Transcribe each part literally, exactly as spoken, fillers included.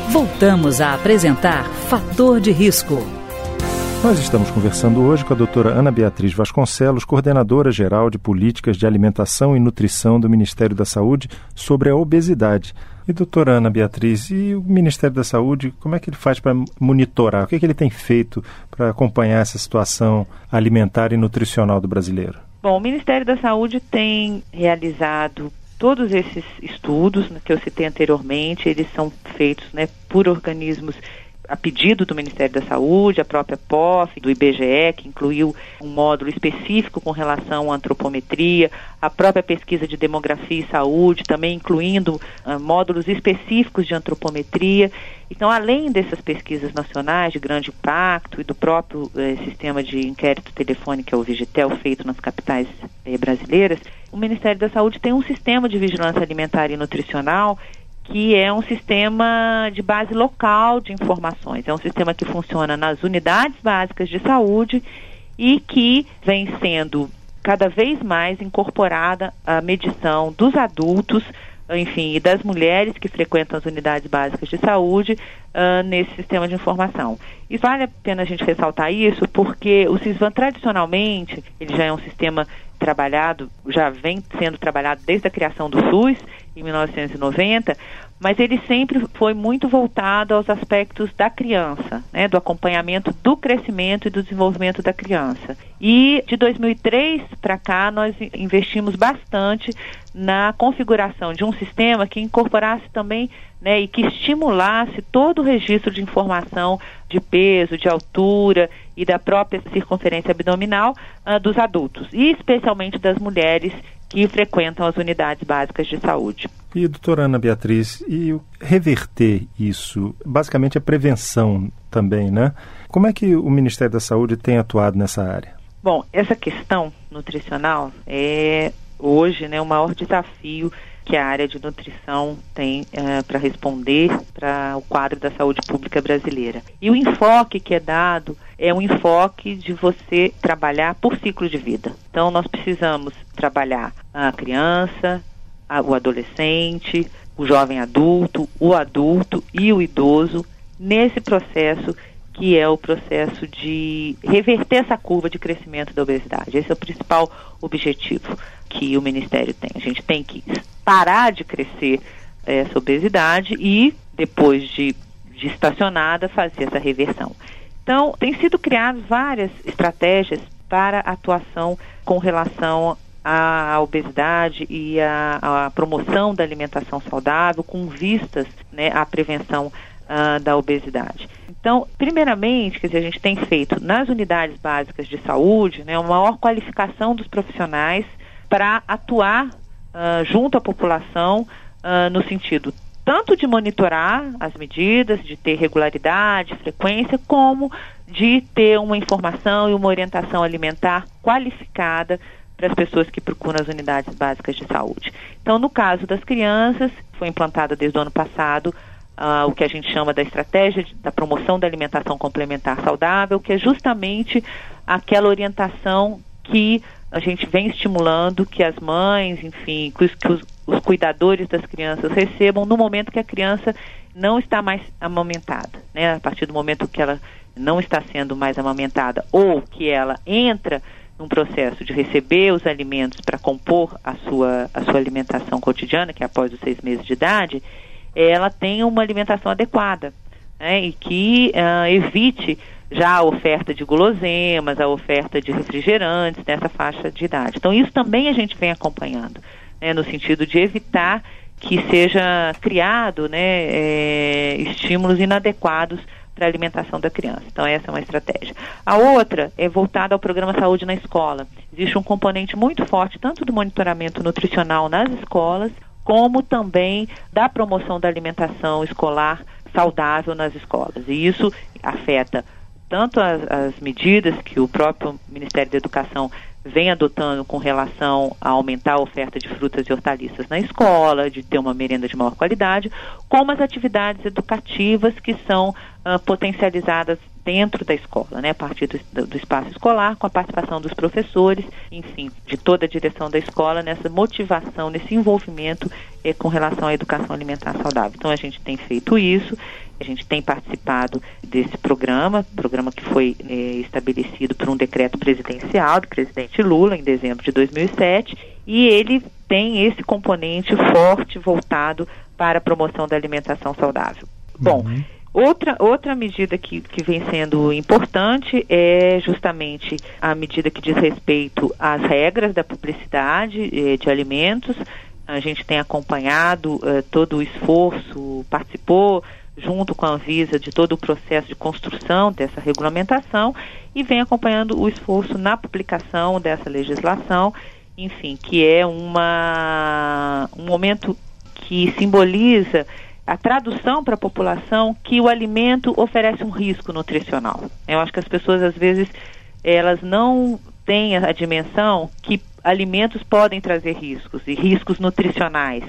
Voltamos a apresentar Fator de Risco. Nós estamos conversando hoje com a doutora Ana Beatriz Vasconcelos, coordenadora geral de políticas de alimentação e nutrição do Ministério da Saúde, sobre a obesidade. E doutora Ana Beatriz, e o Ministério da Saúde, como é que ele faz para monitorar? O que é que ele tem feito para acompanhar essa situação alimentar e nutricional do brasileiro? Bom, o Ministério da Saúde tem realizado todos esses estudos, né, que eu citei anteriormente. Eles são feitos, né, por organismos a pedido do Ministério da Saúde, a própria P O F, do I B G E, que incluiu um módulo específico com relação à antropometria, a própria pesquisa de demografia e saúde, também incluindo uh, módulos específicos de antropometria. Então, além dessas pesquisas nacionais de grande impacto e do próprio uh, sistema de inquérito telefônico, que é o Vigitel, feito nas capitais uh, brasileiras, o Ministério da Saúde tem um sistema de vigilância alimentar e nutricional que é um sistema de base local de informações. É um sistema que funciona nas unidades básicas de saúde e que vem sendo cada vez mais incorporada a medição dos adultos, enfim, e das mulheres que frequentam as unidades básicas de saúde uh, nesse sistema de informação. E vale a pena a gente ressaltar isso porque o SISVAN, tradicionalmente, ele já é um sistema trabalhado, já vem sendo trabalhado desde a criação do SUS, em mil novecentos e noventa, mas ele sempre foi muito voltado aos aspectos da criança, né, do acompanhamento do crescimento e do desenvolvimento da criança. E de dois mil e três para cá, nós investimos bastante na configuração de um sistema que incorporasse também, né, e que estimulasse todo o registro de informação de peso, de altura e da própria circunferência abdominal uh, dos adultos, e especialmente das mulheres que frequentam as unidades básicas de saúde. E, doutora Ana Beatriz, e reverter isso, basicamente a prevenção também, né? Como é que o Ministério da Saúde tem atuado nessa área? Bom, essa questão nutricional é hoje, né, o maior desafio que a área de nutrição tem uh, para responder para o quadro da saúde pública brasileira. E o enfoque que é dado é um enfoque de você trabalhar por ciclo de vida. Então, nós precisamos trabalhar a criança, a, o adolescente, o jovem adulto, o adulto e o idoso nesse processo que é o processo de reverter essa curva de crescimento da obesidade. Esse é o principal objetivo que o Ministério tem. A gente tem que parar de crescer essa obesidade e, depois de, de estacionada, fazer essa reversão. Então, tem sido criadas várias estratégias para atuação com relação à obesidade e à, à promoção da alimentação saudável, com vistas, né, à prevenção uh, da obesidade. Então, primeiramente, quer dizer, a gente tem feito nas unidades básicas de saúde, né, uma maior qualificação dos profissionais para atuar uh, junto à população uh, no sentido tanto de monitorar as medidas, de ter regularidade, frequência, como de ter uma informação e uma orientação alimentar qualificada para as pessoas que procuram as unidades básicas de saúde. Então, no caso das crianças, foi implantada desde o ano passado Uh, o que a gente chama da estratégia de, da promoção da alimentação complementar saudável, que é justamente aquela orientação que a gente vem estimulando que as mães, enfim, que os, que os, os cuidadores das crianças recebam no momento que a criança não está mais amamentada, né? A partir do momento que ela não está sendo mais amamentada ou que ela entra num processo de receber os alimentos para compor a sua, a sua alimentação cotidiana, que é após os seis meses de idade, ela tenha uma alimentação adequada, né, e que uh, evite já a oferta de guloseimas, a oferta de refrigerantes nessa faixa de idade. Então, isso também a gente vem acompanhando, né, no sentido de evitar que seja criado, né, é, estímulos inadequados para a alimentação da criança. Então, essa é uma estratégia. A outra é voltada ao programa Saúde na Escola. Existe um componente muito forte, tanto do monitoramento nutricional nas escolas, como também da promoção da alimentação escolar saudável nas escolas. E isso afeta tanto as, as medidas que o próprio Ministério da Educação vem adotando com relação a aumentar a oferta de frutas e hortaliças na escola, de ter uma merenda de maior qualidade, como as atividades educativas que são uh, potencializadas dentro da escola, né, a partir do, do espaço escolar, com a participação dos professores, enfim, de toda a direção da escola, nessa motivação, nesse envolvimento eh, com relação à educação alimentar saudável. Então, a gente tem feito isso A gente tem participado desse programa, programa que foi é, estabelecido por um decreto presidencial do presidente Lula em dezembro de dois mil e sete, e ele tem esse componente forte voltado para a promoção da alimentação saudável. Bom, uhum. outra, outra medida que, que vem sendo importante é justamente a medida que diz respeito às regras da publicidade eh, de alimentos. A gente tem acompanhado eh, todo o esforço, participou junto com a Anvisa de todo o processo de construção dessa regulamentação e vem acompanhando o esforço na publicação dessa legislação, enfim, que é uma, um momento que simboliza a tradução para a população que o alimento oferece um risco nutricional. Eu acho que as pessoas, às vezes, elas não têm a dimensão que alimentos podem trazer riscos, e riscos nutricionais.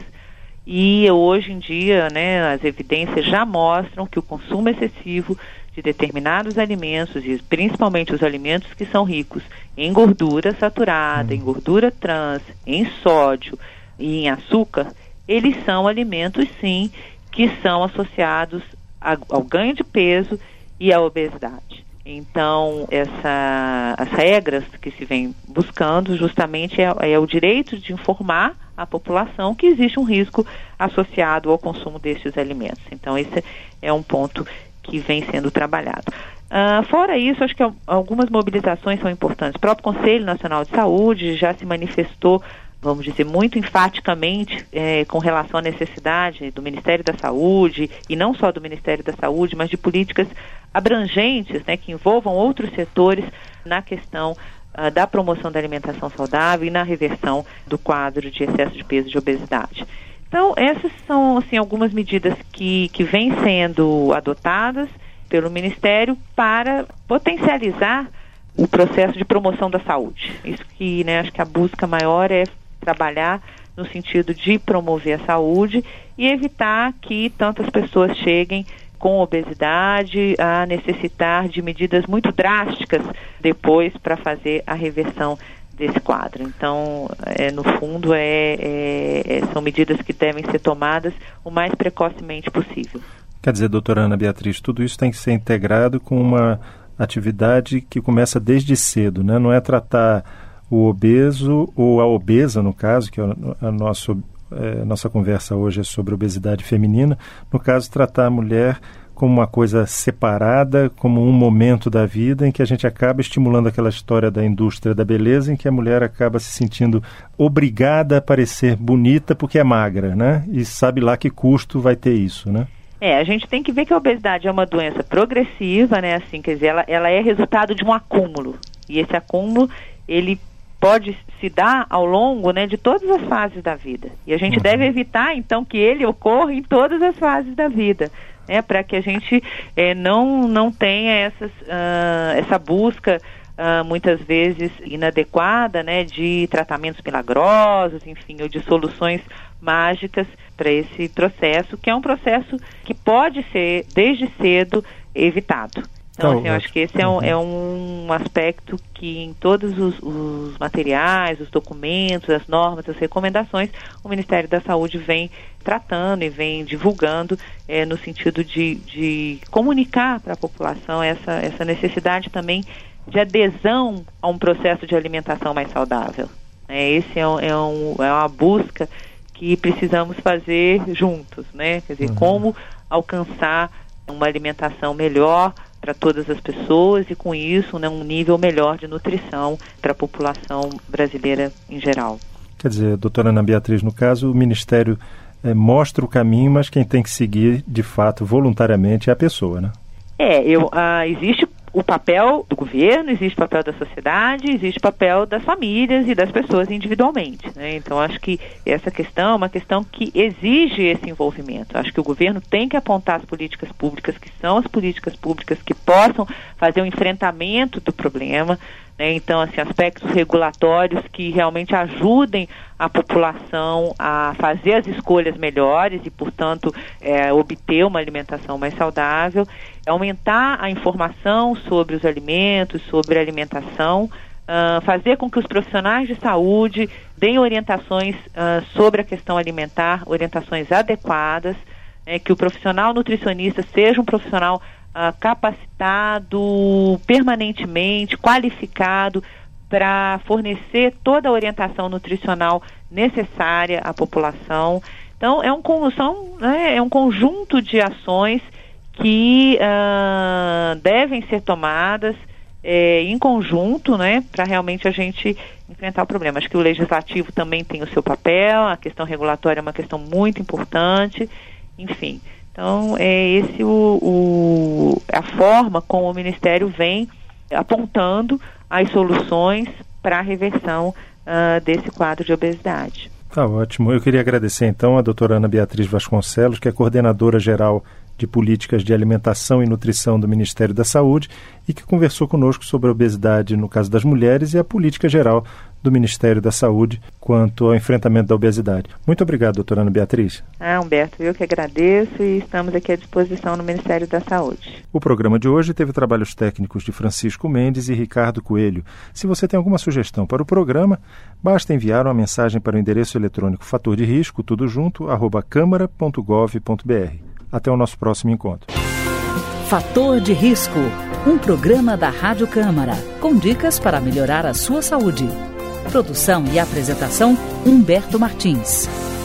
E hoje em dia, né, as evidências já mostram que o consumo excessivo de determinados alimentos, e principalmente os alimentos que são ricos em gordura saturada, em gordura trans, em sódio e em açúcar, eles são alimentos, sim, que são associados a, ao ganho de peso e à obesidade. Então, essa, as regras que se vem buscando justamente é, é o direito de informar a população que existe um risco associado ao consumo destes alimentos. Então, esse é um ponto que vem sendo trabalhado. Uh, fora isso, acho que algumas mobilizações são importantes. O próprio Conselho Nacional de Saúde já se manifestou, vamos dizer, muito enfaticamente eh, com relação à necessidade do Ministério da Saúde, e não só do Ministério da Saúde, mas de políticas abrangentes, né, que envolvam outros setores na questão uh, da promoção da alimentação saudável e na reversão do quadro de excesso de peso e de obesidade. Então, essas são, assim, algumas medidas que, que vêm sendo adotadas pelo Ministério para potencializar o processo de promoção da saúde. Isso que, né, acho que a busca maior é trabalhar no sentido de promover a saúde e evitar que tantas pessoas cheguem com obesidade a necessitar de medidas muito drásticas depois para fazer a reversão desse quadro. Então, é, no fundo, é, é, são medidas que devem ser tomadas o mais precocemente possível. Quer dizer, doutora Ana Beatriz, tudo isso tem que ser integrado com uma atividade que começa desde cedo, né? Não é tratar o obeso ou a obesa, no caso, que é a, nossa, é, nossa conversa hoje é sobre obesidade feminina, no caso, tratar a mulher como uma coisa separada, como um momento da vida em que a gente acaba estimulando aquela história da indústria da beleza, em que a mulher acaba se sentindo obrigada a parecer bonita porque é magra, né? E sabe lá que custo vai ter isso, né? É, a gente tem que ver que a obesidade é uma doença progressiva, né? Assim, quer dizer, ela, ela é resultado de um acúmulo. E esse acúmulo, ele pode se dar ao longo, né, de todas as fases da vida. E a gente uhum. deve evitar, então, que ele ocorra em todas as fases da vida, né? Para que a gente é, não, não tenha essas, uh, essa busca, uh, muitas vezes inadequada, né, de tratamentos milagrosos, enfim, ou de soluções mágicas para esse processo, que é um processo que pode ser, desde cedo, evitado. Então, assim, eu acho que esse é um, é um aspecto que em todos os, os materiais, os documentos, as normas, as recomendações, o Ministério da Saúde vem tratando e vem divulgando é, no sentido de, de comunicar para a população essa, essa necessidade também de adesão a um processo de alimentação mais saudável. É, esse é, um, é, um, é uma busca que precisamos fazer juntos, né? Quer dizer, uhum. como alcançar uma alimentação melhor para todas as pessoas e, com isso, né, um nível melhor de nutrição para a população brasileira em geral. Quer dizer, doutora Ana Beatriz, no caso, o Ministério é, mostra o caminho, mas quem tem que seguir, de fato, voluntariamente é a pessoa, né? É, eu, ah, existe o papel do governo, existe o papel da sociedade, existe o papel das famílias e das pessoas individualmente, né? Então, acho que essa questão é uma questão que exige esse envolvimento. Acho que o governo tem que apontar as políticas públicas, que são as políticas públicas que possam fazer o enfrentamento do problema, né? Então, assim, aspectos regulatórios que realmente ajudem a população a fazer as escolhas melhores e, portanto, é, obter uma alimentação mais saudável, aumentar a informação sobre os alimentos, sobre a alimentação, uh, fazer com que os profissionais de saúde deem orientações uh, sobre a questão alimentar, orientações adequadas, é que o profissional nutricionista seja um profissional uh, capacitado permanentemente, qualificado, para fornecer toda a orientação nutricional necessária à população. Então, é um, são, né, é um conjunto de ações que uh, devem ser tomadas é, em conjunto, né, para realmente a gente enfrentar o problema. Acho que o legislativo também tem o seu papel, a questão regulatória é uma questão muito importante, enfim. Então, é esse o, o, a forma como o Ministério vem apontando as soluções para a reversão uh, desse quadro de obesidade. Tá ótimo. Eu queria agradecer então a doutora Ana Beatriz Vasconcelos, que é coordenadora geral de Políticas de Alimentação e Nutrição do Ministério da Saúde e que conversou conosco sobre a obesidade no caso das mulheres e a política geral do Ministério da Saúde quanto ao enfrentamento da obesidade. Muito obrigado, doutora Ana Beatriz. Ah, Humberto, eu que agradeço e estamos aqui à disposição no Ministério da Saúde. O programa de hoje teve trabalhos técnicos de Francisco Mendes e Ricardo Coelho. Se você tem alguma sugestão para o programa, basta enviar uma mensagem para o endereço eletrônico fator de risco, tudo junto, arroba câmara ponto gov ponto br. Até o nosso próximo encontro. Fator de Risco, um programa da Rádio Câmara, com dicas para melhorar a sua saúde. Produção e apresentação, Humberto Martins.